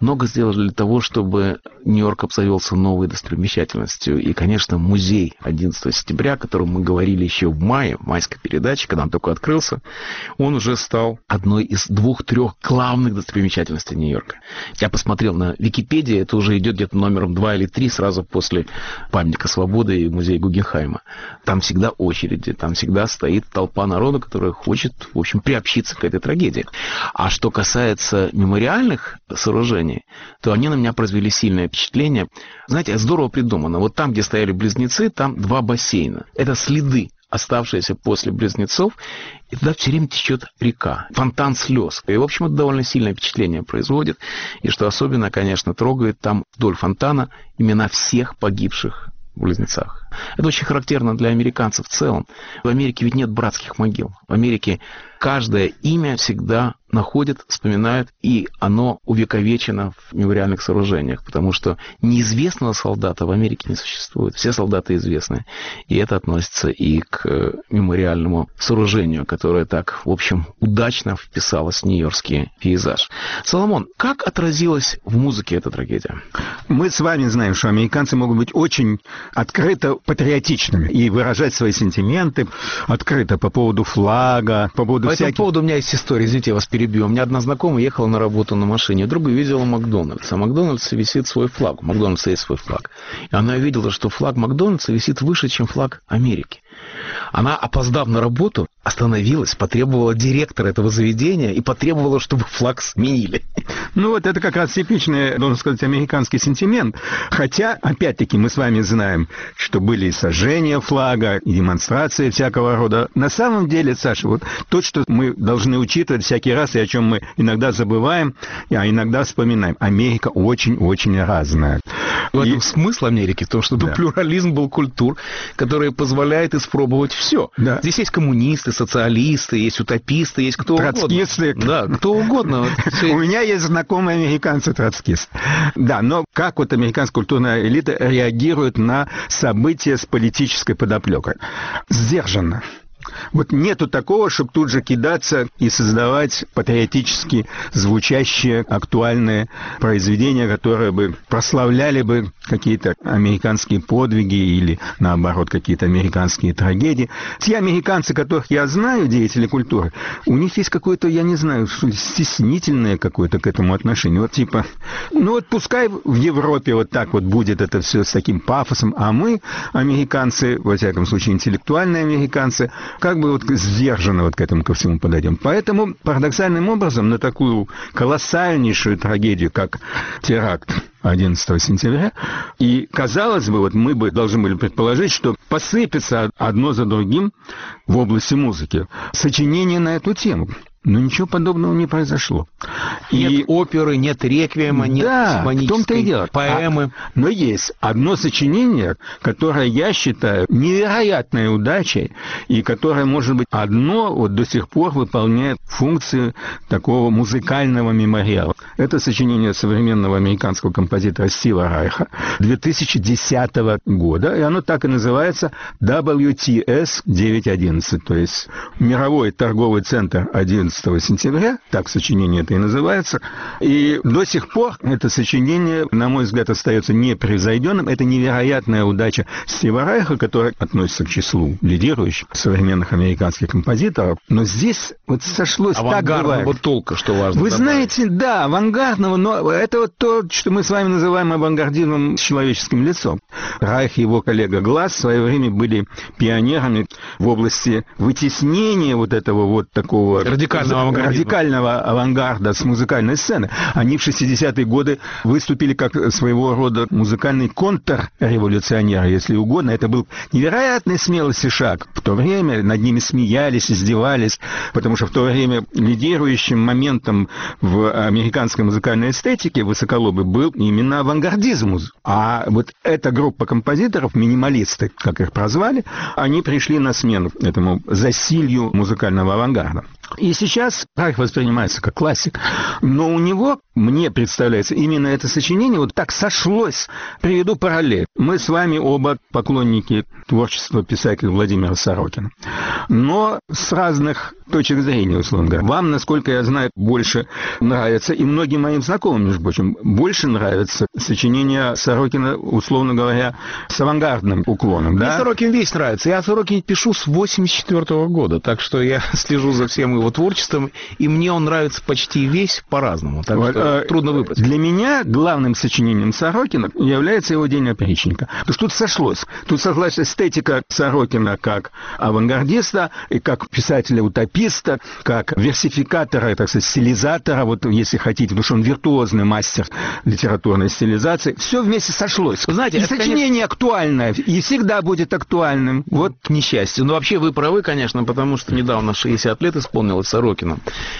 S3: много сделали для того, чтобы Нью-Йорк обзавелся новой достопримечательностью. И, конечно, музей 11 сентября, о котором мы говорили еще в мае, в майской передаче, когда он только открылся, он уже стал одной из 2-3 главных достопримечательностей Нью-Йорка. Я посмотрел на Википедии, это уже идет где-то номером 2 или 3 сразу после памятника свободы и музея Гугенхайма. Там всегда очереди, там всегда стоит толпа народа, которая хочет, в общем, приобщиться к этой трагедии. А что касается мемориальных сооружений, то они на меня произвели сильное впечатление. Знаете, здорово придумано. Вот там, где стояли близнецы, там 2 бассейна. Это следы, оставшиеся после близнецов, и туда все время течет река, фонтан слез. И, в общем, это довольно сильное впечатление производит. И что особенно, конечно, трогает, там вдоль фонтана имена всех погибших в близнецах. Это очень характерно для американцев в целом. В Америке ведь нет братских могил. В Америке каждое имя всегда находят, вспоминают, и оно увековечено в мемориальных сооружениях, потому что неизвестного солдата в Америке не существует. Все солдаты известны. И это относится и к мемориальному сооружению, которое так, в общем, удачно вписалось в нью-йоркский пейзаж. Соломон, как отразилась в музыке эта трагедия?
S7: Мы с вами знаем, что американцы могут быть очень открыто патриотичными и выражать свои сентименты открыто по поводу флага, по поводу
S3: По этому поводу у меня есть история, извините, я вас перебью. У меня одна знакомая ехала на работу на машине, вдруг увидела Макдональдс. А Макдональдса висит свой флаг. У Макдональдса есть свой флаг. И она увидела, что флаг Макдональдса висит выше, чем флаг Америки. Она, опоздав на работу, остановилась, потребовала директора этого заведения и потребовала, чтобы флаг сменили.
S7: Ну вот это как раз типичный, должен сказать, американский сентимент. Хотя, опять-таки, мы с вами знаем, что были и сожжения флага, и демонстрации всякого рода. На самом деле, Саша, вот то, что мы должны учитывать всякий раз, и о чем мы иногда забываем, а иногда вспоминаем. Америка очень-очень разная.
S3: В этом смысл Америки, в том, что плюрализм был культур, который позволяет испробовать все.
S7: Да.
S3: Здесь есть коммунисты, социалисты, есть утописты, есть кто
S7: троцкисты.
S3: угодно. Да, кто угодно.
S7: У меня есть знакомые американцы-троцкисты. Да, но как вот американская культурная элита реагирует на события с политической подоплекой? Сдержанно. Вот нету такого, чтобы тут же кидаться и создавать патриотически звучащие, актуальные произведения, которые бы прославляли бы какие-то американские подвиги или, наоборот, какие-то американские трагедии. Те американцы, которых я знаю, деятели культуры, у них есть какое-то, я не знаю, стеснительное какое-то к этому отношение. Вот типа, ну вот пускай в Европе вот так вот будет это все с таким пафосом, а мы, американцы, во всяком случае, интеллектуальные американцы, как бы вот сдержанно вот к этому ко всему подойдем. Поэтому парадоксальным образом на такую колоссальнейшую трагедию, как теракт 11 сентября, и, казалось бы, вот мы бы должны были предположить, что посыпется одно за другим в области музыки сочинения на эту тему. Но ничего подобного не произошло.
S3: Нет оперы, нет реквиема, нет симфонической поэмы.
S7: Но есть одно сочинение, которое я считаю невероятной удачей, и которое, может быть, одно вот до сих пор выполняет функцию такого музыкального мемориала. Это сочинение современного американского композитора Стива Райха 2010 года, и оно так и называется WTS 911, то есть Мировой торговый центр 11 сентября, так сочинение это и называется, и до сих пор это сочинение, на мой взгляд, остается непревзойденным. Это невероятная удача Стива Райха, который относится к числу лидирующих современных американских композиторов, но здесь вот сошлось так бывает.
S3: Авангардного толка, что важно.
S7: Вы знаете, да, авангардного, но это вот то, что мы с вами называем авангардизмом с человеческим лицом. Райх и его коллега Гласс в свое время были пионерами в области вытеснения вот этого вот такого радикального авангарда с музыкальной сцены. Они в 60-е годы выступили как своего рода музыкальный контрреволюционер, если угодно. Это был невероятной смелости шаг. В то время над ними смеялись, издевались, потому что в то время лидирующим моментом в американской музыкальной эстетике высоколобый был именно авангардизм. А вот эта группа композиторов, минималисты, как их прозвали, они пришли на смену этому засилью музыкального авангарда. И сейчас Райх воспринимается как классик. Но у него, мне представляется, именно это сочинение вот так сошлось. Приведу параллель. Мы с вами оба поклонники творчества писателя Владимира Сорокина. Но с разных точек зрения, условно говоря. Вам, насколько я знаю, больше нравится, и многим моим знакомым, между прочим, больше нравится сочинение Сорокина, условно говоря, с авангардным уклоном.
S3: Мне
S7: Да?
S3: Сорокин весь нравится. Я о Сорокине пишу с 1984 года, так что я слежу за всем его творчеством, и мне он нравится почти весь по-разному, так
S7: Вот,
S3: что трудно выбрать.
S7: Для меня главным сочинением Сорокина является его «День опричника». Потому что тут сошлось. Тут сошлась эстетика Сорокина как авангардиста, и как писателя-утописта, как версификатора, так сказать, стилизатора, вот если хотите, потому что он виртуозный мастер литературной стилизации. Все вместе сошлось.
S3: Знаете,
S7: и
S3: это,
S7: сочинение актуальное, и всегда будет актуальным.
S3: Вот к несчастью. Но вообще вы правы, конечно, потому что недавно 60 лет исполнилось Сорокину.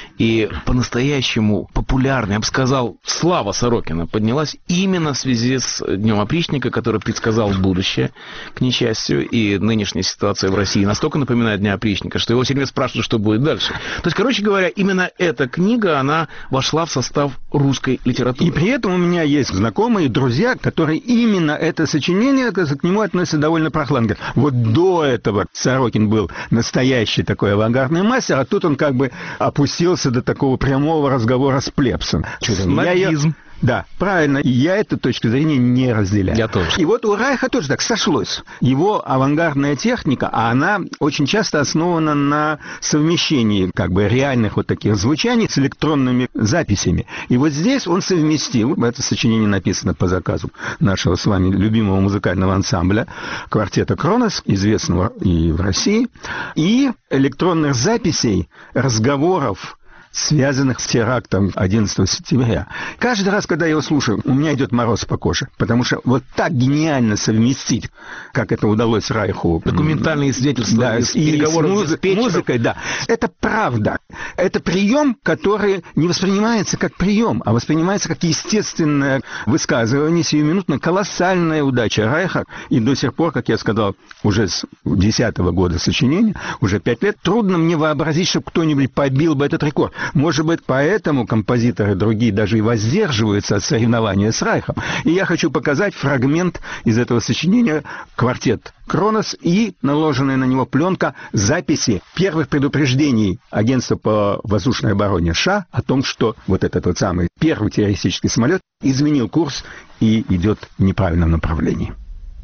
S3: И по-настоящему популярная, я бы сказал, слава Сорокина поднялась именно в связи с Днем опричника, который предсказал будущее, к несчастью. И нынешняя ситуация в России настолько напоминает Дня опричника, что его все время спрашивают, что будет дальше. То есть, короче говоря, именно эта книга, она вошла в состав русской литературы.
S7: И при этом у меня есть знакомые, друзья, которые именно это сочинение, к нему относятся довольно прохладно. Говорят, вот до этого Сорокин был настоящий такой авангардный мастер, а тут он как бы опустился до такого прямого разговора с плебсом.
S3: Снобизм.
S7: Да, правильно. И я эту точку зрения не разделяю.
S3: Я тоже.
S7: И вот у Райха тоже так сошлось. Его авангардная техника, а она очень часто основана на совмещении как бы реальных вот таких звучаний с электронными записями. И вот здесь он совместил, это сочинение написано по заказу нашего с вами любимого музыкального ансамбля, квартета «Кронос», известного и в России, и электронных записей разговоров, связанных с терактом 11 сентября. Каждый раз, когда я его слушаю, у меня идет мороз по коже, потому что вот так гениально совместить, как это удалось Райху.
S3: Документальные свидетельства,
S7: да,
S3: из
S7: и
S3: переговоров
S7: с музыкой, да. Это правда. Это прием, который не воспринимается как прием, а воспринимается как естественное высказывание, сиюминутная колоссальная удача Райха. И до сих пор, как я сказал, уже с 10-го года сочинения, уже 5 лет, трудно мне вообразить, чтобы кто-нибудь побил бы этот рекорд. Может быть, поэтому композиторы другие даже и воздерживаются от соревнования с Райхом. И я хочу показать фрагмент из этого сочинения «Квартет Кронос» и наложенная на него пленка записи первых предупреждений Агентства по воздушной обороне США о том, что вот этот вот самый первый террористический самолет изменил курс и идет в неправильном направлении.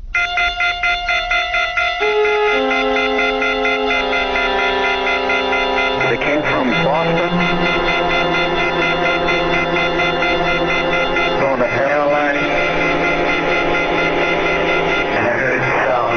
S8: They came from Boston, going to Airline, and headed south.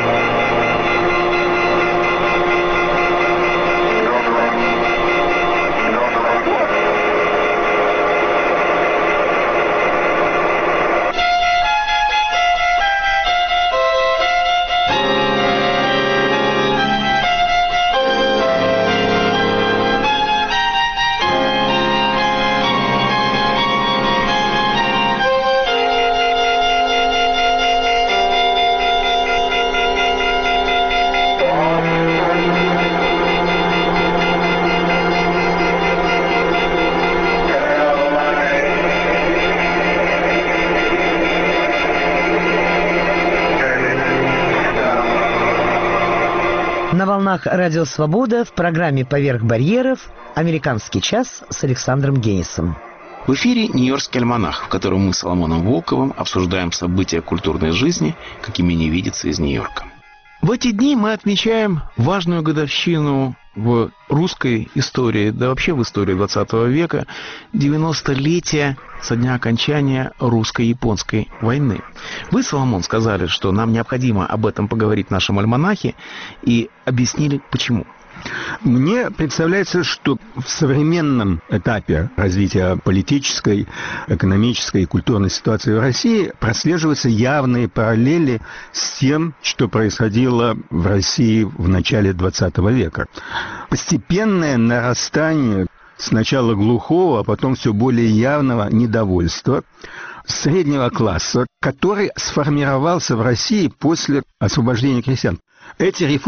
S2: На волнах «Радио Свобода» в программе «Поверх барьеров» «Американский час» с Александром Генисом.
S3: В эфире «Нью-Йоркский альманах», в котором мы с Соломоном Волковым обсуждаем события культурной жизни, какими не видится из Нью-Йорка. В эти дни мы отмечаем важную годовщину в русской истории, да вообще в истории 20 века, 90-летие со дня окончания русско-японской войны. Вы, Соломон, сказали, что нам необходимо об этом поговорить в нашем альманахе, и объяснили, почему.
S7: Мне представляется, что в современном этапе развития политической, экономической и культурной ситуации в России прослеживаются явные параллели с тем, что происходило в России в начале XX века. Постепенное нарастание сначала глухого, а потом все более явного недовольства среднего класса, который сформировался в России после освобождения крестьян. Эти реформы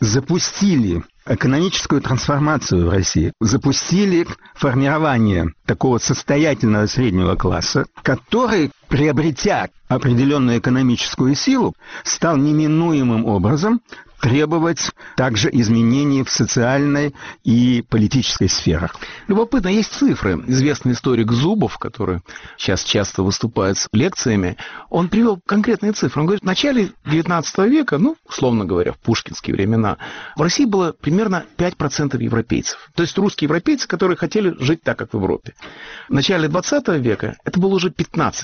S7: запустили экономическую трансформацию в России, запустили формирование такого состоятельного среднего класса, который, приобретя определенную экономическую силу, стал неминуемым образом требовать также изменений в социальной и политической сферах.
S3: Любопытно, есть цифры. Известный историк Зубов, который сейчас часто выступает с лекциями, он привел конкретные цифры. Он говорит, в начале XIX века, условно говоря, в пушкинские времена, в России было примерно 5% европейцев. То есть русские европейцы, которые хотели жить так, как в Европе. В начале XX века это было уже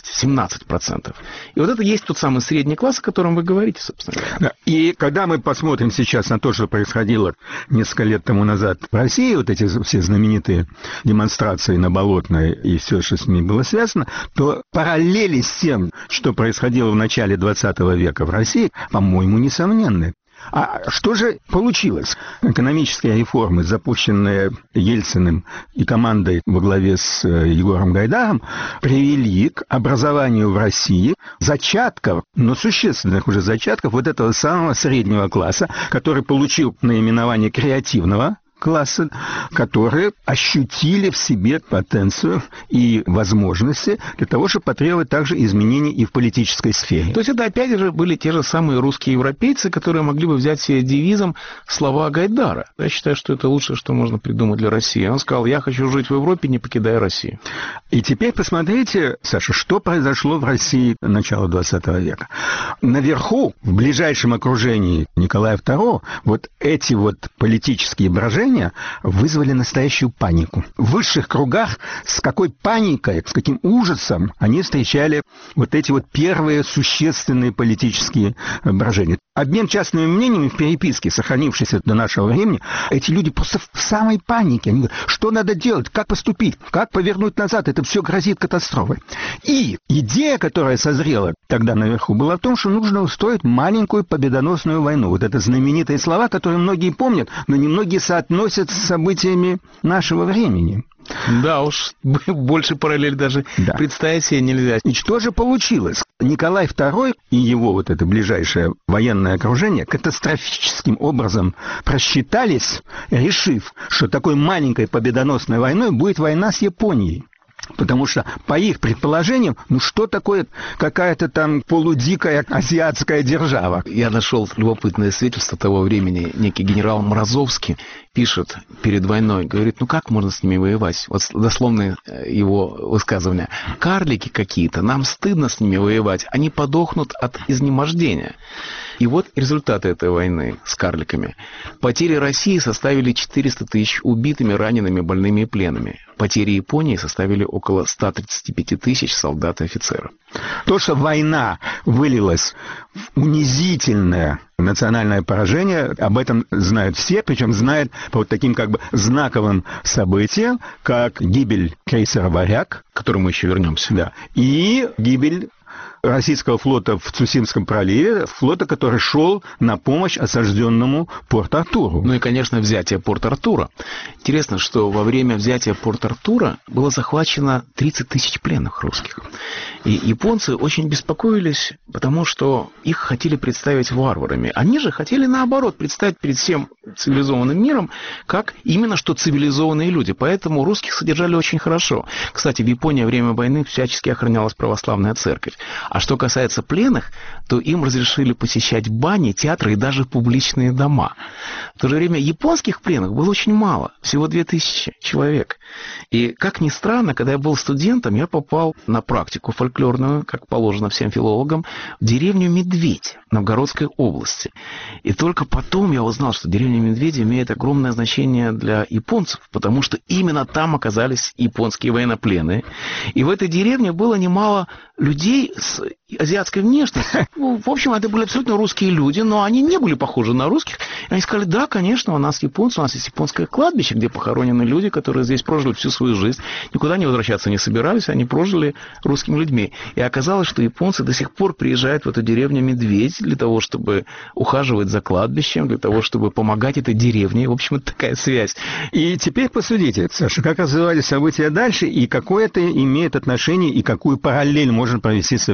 S3: 15-17%. И вот это есть тот самый средний класс, о котором вы говорите, собственно говоря.
S7: Да. И когда мы посмотрим сейчас на то, что происходило несколько лет тому назад в России, вот эти все знаменитые демонстрации на Болотной и все, что с ними было связано, то параллели с тем, что происходило в начале XX века в России, по-моему, несомненны. А что же получилось? Экономические реформы, запущенные Ельциным и командой во главе с Егором Гайдаром, привели к образованию в России зачатков, но существенных уже зачатков вот этого самого среднего класса, который получил наименование креативного класса, которые ощутили в себе потенцию и возможности для того, чтобы потребовать также изменений и в политической сфере.
S3: То есть это опять же были те же самые русские европейцы, которые могли бы взять себе девизом слова Гайдара. Я считаю, что это лучшее, что можно придумать для России. Он сказал, я хочу жить в Европе, не покидая Россию.
S7: И теперь посмотрите, Саша, что произошло в России начала XX века. Наверху, в ближайшем окружении Николая II, вот эти вот политические брожения вызвали настоящую панику. В высших кругах с какой паникой, с каким ужасом они встречали вот эти вот первые существенные политические брожения. Обмен частными мнениями в переписке, сохранившейся до нашего времени, эти люди просто в самой панике. Они говорят, что надо делать, как поступить, как повернуть назад, это все грозит катастрофой. И идея, которая созрела тогда наверху, была в том, что нужно устроить маленькую победоносную войну. Вот это знаменитые слова, которые многие помнят, но немногие соотносят с событиями нашего времени.
S3: Да уж, больше параллель даже представить себе нельзя.
S7: И что же получилось? Николай II и его вот это ближайшее военное окружение катастрофическим образом просчитались, решив, что такой маленькой победоносной войной будет война с Японией. Потому что, по их предположениям, что такое какая-то там полудикая азиатская держава?
S3: Я нашел любопытное свидетельство того времени. Некий генерал Морозовский пишет перед войной, говорит, как можно с ними воевать? Вот дословное его высказывание. Карлики какие-то, нам стыдно с ними воевать, они подохнут от изнемождения. И вот результаты этой войны с карликами. Потери России составили 400 тысяч убитыми, ранеными, больными и пленными. Потери Японии составили около 135 тысяч солдат и офицеров.
S7: То, что война вылилась в унизительное национальное поражение, об этом знают все, причем знают по вот таким как бы знаковым событиям, как гибель крейсера «Варяг»,
S3: к которому мы еще вернемся,
S7: да, и гибель российского флота в Цусимском проливе, флота, который шел на помощь осажденному Порт-Артуру.
S3: Ну и, конечно, взятие Порт-Артура. Интересно, что во время взятия Порт-Артура было захвачено 30 тысяч пленных русских. И японцы очень беспокоились, потому что их хотели представить варварами. Они же хотели, наоборот, представить перед всем цивилизованным миром, как именно что цивилизованные люди. Поэтому русских содержали очень хорошо. Кстати, в Японии во время войны всячески охранялась православная церковь. А что касается пленных, то им разрешили посещать бани, театры и даже публичные дома. В то же время японских пленных было очень мало, всего 2000 человек. И, как ни странно, когда я был студентом, я попал на практику фольклорную, как положено всем филологам, в деревню Медведь Новгородской области. И только потом я узнал, что деревня Медведь имеет огромное значение для японцев, потому что именно там оказались японские военнопленные. И в этой деревне было немало людей с азиатской внешностью. В общем, это были абсолютно русские люди, но они не были похожи на русских. И они сказали, да, конечно, у нас японцы, у нас есть японское кладбище, где похоронены люди, которые здесь прожили всю свою жизнь, никуда не возвращаться не собирались, они прожили русскими людьми. И оказалось, что японцы до сих пор приезжают в эту деревню Медведь для того, чтобы ухаживать за кладбищем, для того, чтобы помогать этой деревне. В общем, это такая связь.
S7: И теперь посудите, Саша, как развивались события дальше, и какое это имеет отношение, и какую параллель можно провести с современной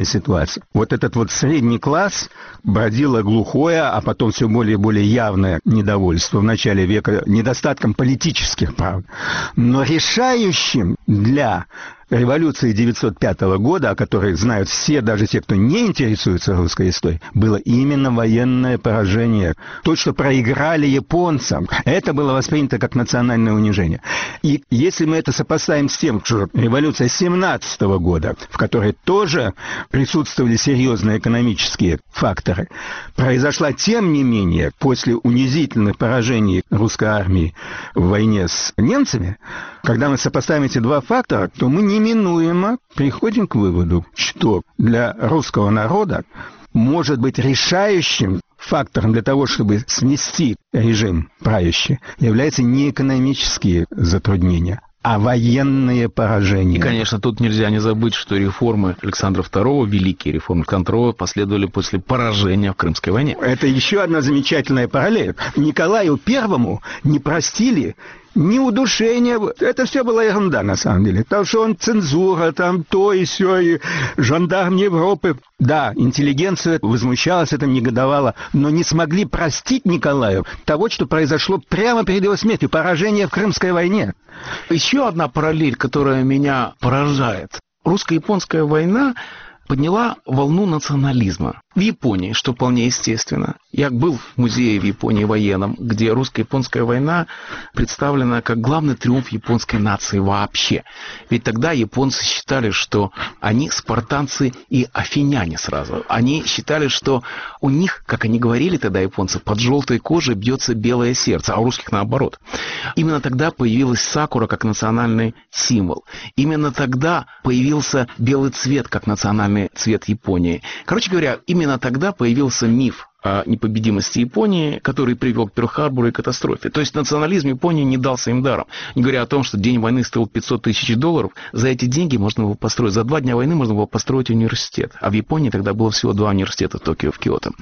S7: ситуация. Вот этот вот средний класс бродило глухое, а потом все более и более явное недовольство в начале века недостатком политических прав. Но решающим для революции 1905 года, о которой знают все, даже те, кто не интересуется русской историей, было именно военное поражение. То, что проиграли японцам, это было воспринято как национальное унижение. И если мы это сопоставим с тем, что революция 1917 года, в которой тоже присутствовали серьезные экономические факторы, произошла тем не менее после унизительных поражений русской армии в войне с немцами, когда мы сопоставим эти два фактора, то мы неминуемо приходим к выводу, что для русского народа может быть решающим фактором для того, чтобы смести режим правящий, являются не экономические затруднения, а военные поражения.
S3: И, конечно, тут нельзя не забыть, что реформы Александра II, великие реформы Александра II, последовали после поражения в Крымской войне.
S7: Это еще одна замечательная параллель. Николаю Первому не простили ни удушения. Это все была ерунда, на самом деле. Потому что он цензура, там то и сё, и жандарм Европы. Да, интеллигенция возмущалась, это негодовала, но не смогли простить Николаю того, что произошло прямо перед его смертью, поражение в Крымской войне.
S3: Еще одна параллель, которая меня поражает. Русско-японская война подняла волну национализма в Японии, что вполне естественно. Я был в музее в Японии военном, где русско-японская война представлена как главный триумф японской нации вообще. Ведь тогда японцы считали, что они спартанцы и афиняне сразу. Они считали, что у них, как они говорили тогда японцы, под желтой кожей бьется белое сердце, а у русских наоборот. Именно тогда появилась сакура как национальный символ. Именно тогда появился белый цвет как национальный цвет Японии. Короче говоря, именно тогда появился миф о непобедимости Японии, который привел к Перл-Харбору и катастрофе. То есть национализм Японии не дался им даром. Не говоря о том, что день войны стоил $500 тысяч, за эти деньги можно было построить, за 2 дня войны можно было построить университет. А в Японии тогда было всего 2 университета в Токио, в Киото.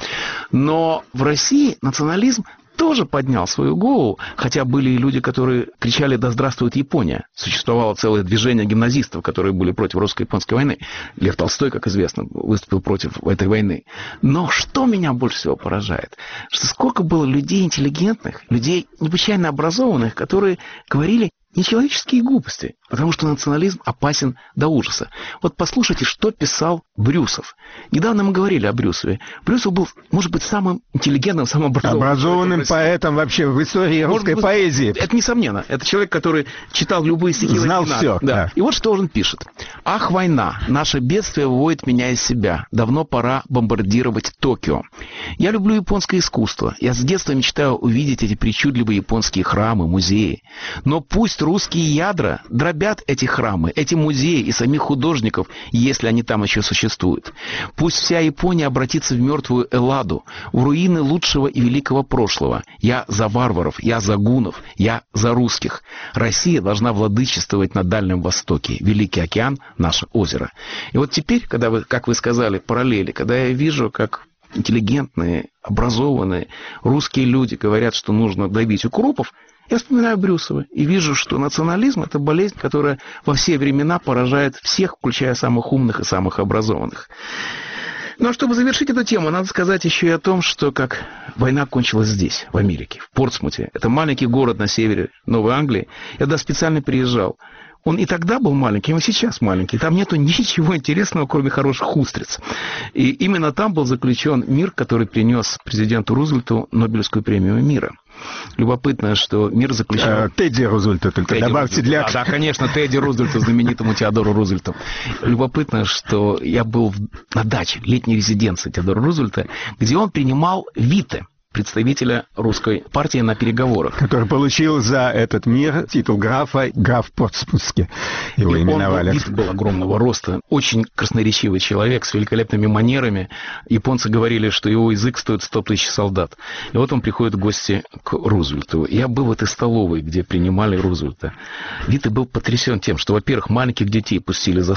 S3: Но в России национализм тоже поднял свою голову, хотя были и люди, которые кричали «Да здравствует Япония!». Существовало целое движение гимназистов, которые были против русско-японской войны. Лев Толстой, как известно, выступил против этой войны. Но что меня больше всего поражает? Что сколько было людей интеллигентных, людей необычайно образованных, которые говорили нечеловеческие глупости, потому что национализм опасен до ужаса. Вот послушайте, что писал Брюсов. Недавно мы говорили о Брюсове. Брюсов был, может быть, самым интеллигентным, самым
S7: образованным поэтом вообще в истории русской поэзии.
S3: Это несомненно. Это человек, который читал любые стихи.
S7: Знал все.
S3: Да. И вот что он пишет. «Ах, война, наше бедствие выводит меня из себя. Давно пора бомбардировать Токио. Я люблю японское искусство. Я с детства мечтаю увидеть эти причудливые японские храмы, музеи. Но пусть русские ядра дробят эти храмы, эти музеи и самих художников, если они там еще существуют. Пусть вся Япония обратится в мертвую Элладу, в руины лучшего и великого прошлого. Я за варваров, я за гуннов, я за русских. Россия должна владычествовать на Дальнем Востоке. Великий океан — наше озеро». И вот теперь, когда вы, как вы сказали, параллели, когда я вижу, как интеллигентные, образованные русские люди говорят, что нужно давить укропов, я вспоминаю Брюсова и вижу, что национализм — это болезнь, которая во все времена поражает всех, включая самых умных и самых образованных. Ну а чтобы завершить эту тему, надо сказать еще и о том, что как война кончилась здесь, в Америке, в Портсмуте. Это маленький город на севере Новой Англии. Я туда специально приезжал. Он и тогда был маленький, и сейчас маленький. Там нету ничего интересного, кроме хороших устриц. И именно там был заключен мир, который принес президенту Рузвельту Нобелевскую премию мира. Любопытно, что мир заключен...
S7: Тедди Рузвельта, только Тедди добавьте
S3: Рузвельта.
S7: для...
S3: Да, конечно, Тедди Рузвельту, знаменитому Теодору Рузвельту. Любопытно, что я был на даче, летней резиденции Теодора Рузвельта, где он принимал Витте, представителя русской партии, на переговорах.
S7: Который получил за этот мир титул графа, граф Портсмутский. Его именовали.
S3: Он был огромного роста, очень красноречивый человек с великолепными манерами. Японцы говорили, что его язык стоит 100 тысяч солдат. И вот он приходит в гости к Рузвельту. Я был в этой столовой, где принимали Рузвельта. Витте был потрясен тем, что, во-первых, маленьких детей пустили за стол,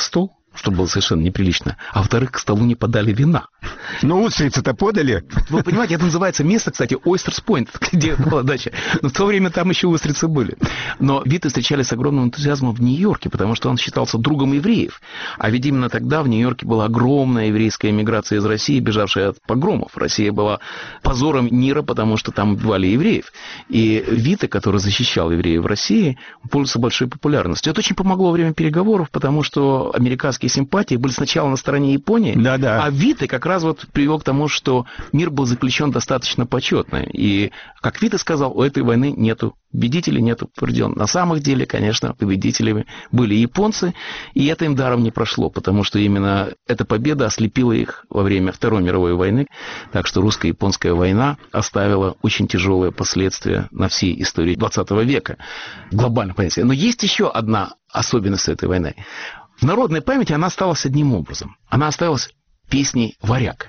S3: что было совершенно неприлично, а во-вторых, к столу не подали вина.
S7: Ну, устрицы-то подали.
S3: Вы понимаете, это называется место, кстати, Ойстерс Пойнт, где была дача. Но в то время там еще устрицы были. Но Вита встречали с огромным энтузиазмом в Нью-Йорке, потому что он считался другом евреев. А ведь именно тогда в Нью-Йорке была огромная еврейская эмиграция из России, бежавшая от погромов. Россия была позором мира, потому что там убивали евреев. И Вита, который защищал евреев в России, пользовался большой популярностью. Это очень помогло во время переговоров, потому что американские симпатии были сначала на стороне Японии,
S7: Да-да.
S3: а Вита как раз вот привел к тому, что мир был заключен достаточно почетно. И, как Вита сказал, у этой войны нету победителей, нету побежденных. На самом деле, конечно, победителями были японцы, и это им даром не прошло, потому что именно эта победа ослепила их во время Второй мировой войны. Так что русско-японская война оставила очень тяжелые последствия на всей истории 20 века. Глобально, понятие. Но есть еще одна особенность этой войны. В народной памяти она осталась одним образом. Она осталась песней «Варяг».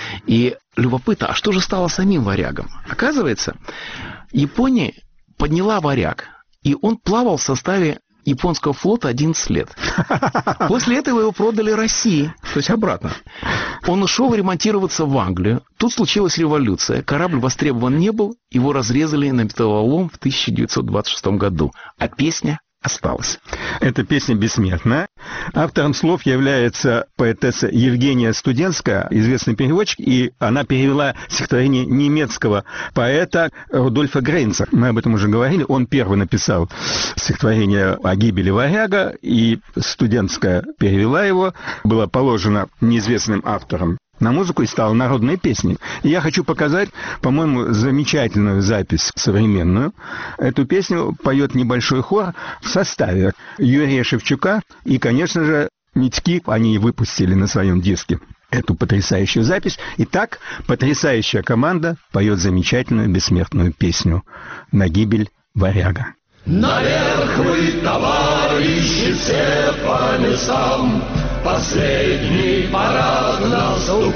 S3: И любопытно, а что же стало самим «Варягом»? Оказывается, Япония подняла «Варяг», и он плавал в составе японского флота 11 лет. После этого его продали России, то есть обратно. Он ушел ремонтироваться в Англию. Тут случилась революция. Корабль востребован не был. Его разрезали на металлолом в 1926 году. А песня осталась.
S7: Эта песня бессмертная. Автором слов является поэтесса Евгения Студенская, известный переводчик, и она перевела стихотворение немецкого поэта Рудольфа Грейнца. Мы об этом уже говорили. Он первый написал стихотворение о гибели варяга, и Студенская перевела его. Было положено неизвестным автором на музыку и стала народной песней. И я хочу показать, по-моему, замечательную запись современную. Эту песню поет небольшой хор в составе Юрия Шевчука и, конечно же, Митьки. Они выпустили на своем диске эту потрясающую запись. И так потрясающая команда поет замечательную бессмертную песню «На гибель варяга».
S6: Наверх вы, товарищи, все по местам, последний парад наступает.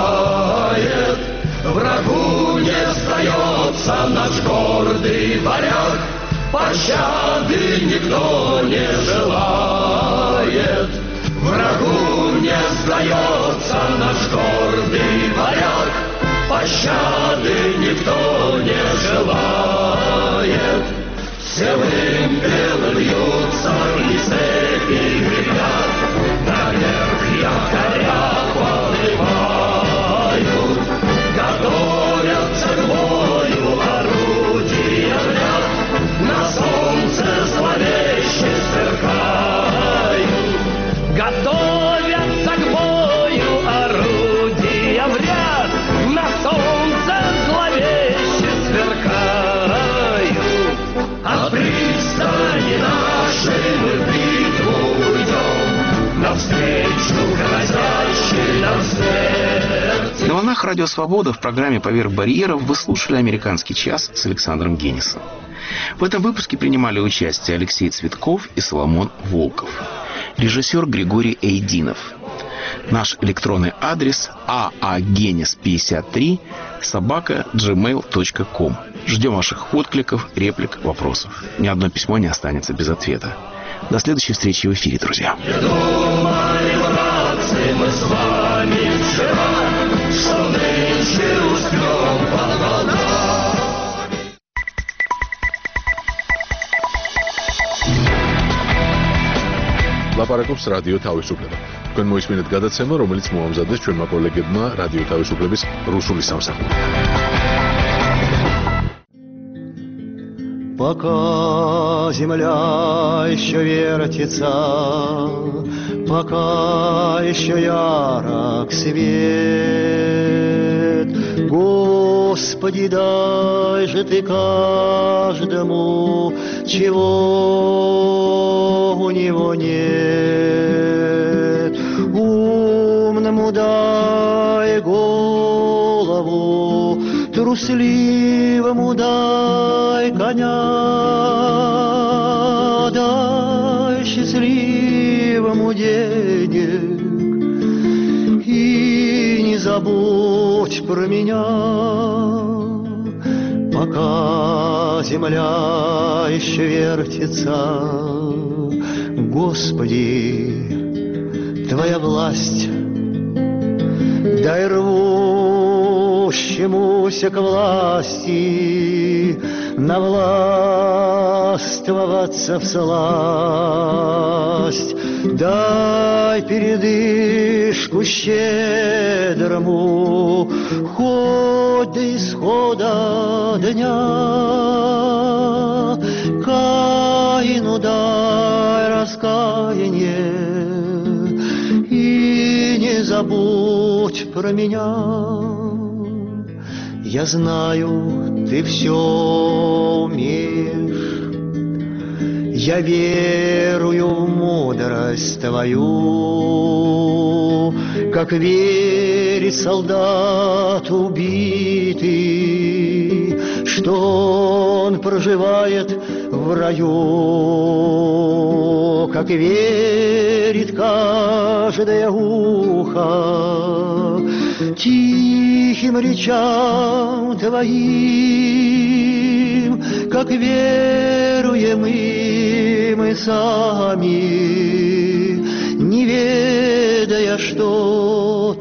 S6: Врагу не сдается наш гордый варяг, пощады никто не желает. Врагу не сдается наш гордый варяг, пощады никто не желает. Целым белым льются и степи гребят, наверх якоря поднимают, готовятся к бою орудия в ряд, на солнце зловеще сверкают. Готовятся к бою орудия в ряд, на солнце зловеще сверкают. От пристани нашей мы в битву уйдем, навстречу грозящей нам смерти.
S3: На волнах Радио Свобода в программе «Поверх барьеров» вы слушали «Американский час» с Александром Генисом. В этом выпуске принимали участие Алексей Цветков и Соломон Волков. Режиссер Григорий Эйдинов. Наш электронный адрес aagenis53@gmail.com. Ждем ваших откликов, реплик, вопросов. Ни одно письмо не останется без ответа. До следующей встречи в эфире, друзья.
S6: Не думали, братцы, мы с вами вчера, что нынче уснем под волнами.
S1: ლაპარაკობს რადიო თავისუფლება. თქვენ მოისმინეთ გადაცემა, რომელიც მოამზადეს ჩვენმა კოლეგებმა რადიო თავისუფლების რუსული სამსახური.
S9: Пока земля еще вертится, пока еще ярок свет, Господи, дай же ты каждому, чего у него нет. Умному дай голову, трусливому дай коня, дай счастливому денег и не забудь про меня. Пока земля еще вертится, Господи, Твоя власть, дай рвущемуся к власти навластвоваться всласть. Дай передышку щедрому, хоть до исхода дня. Каину дай раскаяние и не забудь про меня. Я знаю, ты все умеешь, я верую в мудрость твою, как верит солдат убитый, что он проживает в раю, как верит каждое ухо тихим речам твоим, как веруем и мы сами, не ведая, что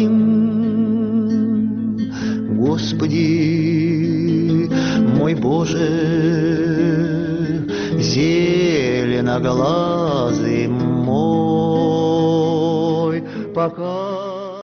S9: творим. Господи, мой Боже, зеленоглазый мой, пока